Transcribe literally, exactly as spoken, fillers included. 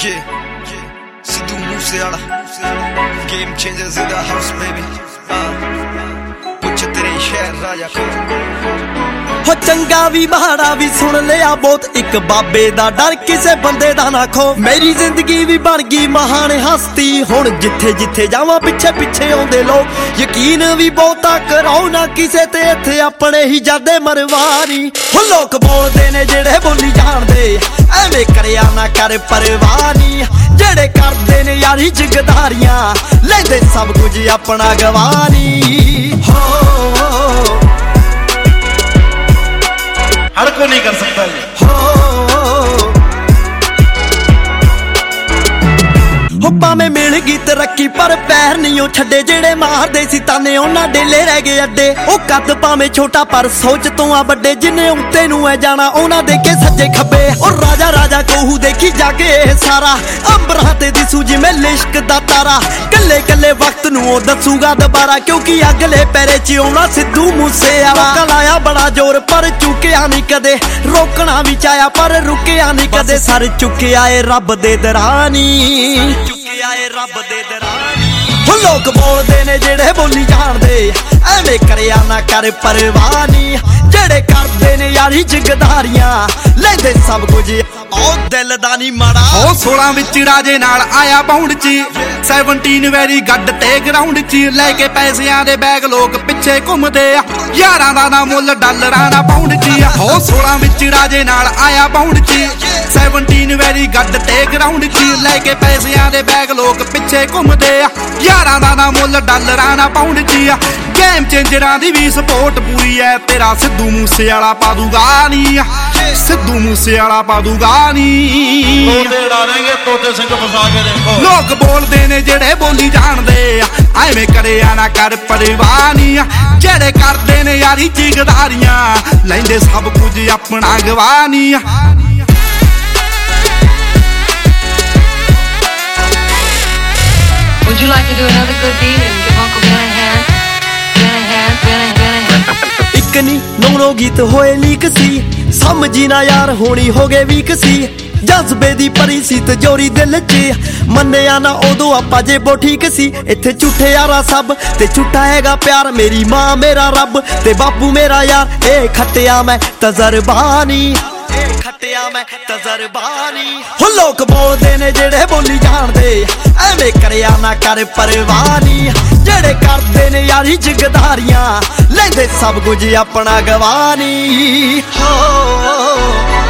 Yeah, yeah. Sidhu Moosewala, game changers in the house, baby. Uh, puch tere shehar raja ko. हो चंगा भी माड़ा भी सुन लिया बहुत एक बाबे दा डर किसे बंदे दा ना खो। मेरी जिंदगी भी बन गई महान हस्ती हुण जिथे जिथे जावां पिछे पिछे आउंदे लोग। यकीन भी बहुता कराओ ना किसे ते इत्थे अपने ही जादे मरवानी। हो लोक बोलदे ने जेड़े बोली जाणदे एवें करिया ना कर परवानी। जेड़े करदे ने यारी जिगदारियां लैंदे सब कुछ अपना गवानी। हो हर को नहीं कर सकता ये। हो भावें मिल गई तरक्की पर पैर नहीं ओ छड्डे। जेड़े मारदे सी ताने उन्हां डेले रह गए अड्डे। ओ कद भावें छोटा पर सोच तो आ बड़े। जिन्ने उत्ते नूं है जाना उन्हां देखे सज्जे खब्बे। ओ राजा राजा कहू देखी जागे सारा अंबरां ते दिसू जिवें लिश्क दा तारा। कल्ले कल्ले वक्त नूं ओ दसूगा दोबारा क्योंकि अगले पैरे च आउणा सिद्धू मूसेवाला। कलाया बड़ा जोर पर चुकिया नहीं कदे। रोकना भी चाया पर रुकिया नहीं कदे। सर चुकिया ए रब दे दरानी। आए रब दे दरानी। हो लोक बोलदे ने जेड़े बोली जाणदे एवें करिया ना कर परवानी। जेड़े करदे ने यारी जिगदारियां लैंदे सब कुछ ओ दिल दा नी माड़ा। हो सोलह विच राजे नाल आया बाउंड च सत्रह वैरी गड्ड ते ग्राउंड च। लैके पैसिਆਂ दे बैग लोक पिछे घुमदे आ। यारां दा ना मुੱਲ डॉलरां दा पाउंड च। हो सोलह विच राजे नाल आया बाउंड च सत्रह वैरी गड्ड ते ग्राउंड च। लैके पैसिਆਂ दे बैग लोक पिछे घुमदे आ। यारां दा ना मुੱਲ डॉलरां दा पाउंड च। गेम चेंजरां दी भी सपोर्ट पूरी है। तेरा सिद्धू मूसेवाला पा दूगा नी। सिद्धू मूसेवाला पा दूगा नी। तोते डालेंगे तोते सिंह फसा के देखो। लोग बोलदे ने जेड़े बोली जाणदे एवें करिया ना कर परवानी। जेड़े करदे ने यारी जिगदारियां लैंदे सब कुछ अपना गवानी। Would you like to do another good deed and give Uncle Ben a hand? Ben a hand, Ben a, Ben a hand. ਇੱਕ ਨੀ ਨੌ ਗੀਤ ਹੋਏ ਲੀਕ ਸੀ ਸਮਝੀ ਨਾ ਯਾਰ ਹੋਣੀ ਹੋ ਗਏ ਵੀਕ ਸੀ। ਜਜ਼ਬੇ ਦੀ ਭਰੀ ਸੀ ਤਜੋਰੀ ਦਿਲ 'ਚ ਮੰਨਿਆ ਨਾ ਉਦੋਂ ਆਪਾਂ ਜੇ ਬੋ ਠੀਕ ਸੀ। ਇੱਥੇ ਝੂਠੇ ਯਾਰਾ ਸਭ ਤੇ ਝੂਠਾ ਹੈਗਾ ਪਿਆਰ। ਮੇਰੀ ਮਾਂ ਮੇਰਾ ਰੱਬ ਤੇ ਬਾਪੂ ਮੇਰਾ ਯਾਰ। ਇਹ ਖੱਟਿਆ ਮੈਂ ਤਜਰਬਾਨੀ। ਖੱਟਿਆ ਮੈਂ ਤਜਰਬਾਨੀ। ਹੋ ਲੋਕ ਬੋਲਦੇ ਨੇ ਜਿਹੜੇ ਬੋਲੀ ਜਾਣਦੇ ਐਵੇਂ ਕਰਿਆ ਨਾ ਕਰ ਪਰਵਾਨੀ। ਜਿਹੜੇ ਕਰਦੇ ਨੇ ਯਾਰੀ ਜਿਗਦਾਰੀਆਂ ਲੈਂਦੇ ਸਭ ਕੁਝ ਆਪਣਾ ਗਵਾਨੀ। ਹੋ